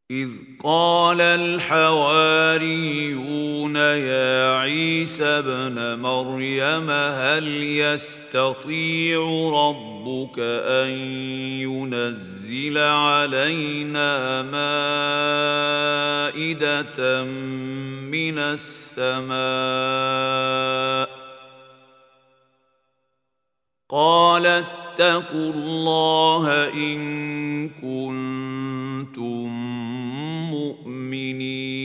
إذ قال الحواريون يا عيسى ابن مريم هل يستطيع ربك أن ينزل علينا مائدة من السماء قال اتقوا الله إن كنتم مؤمنين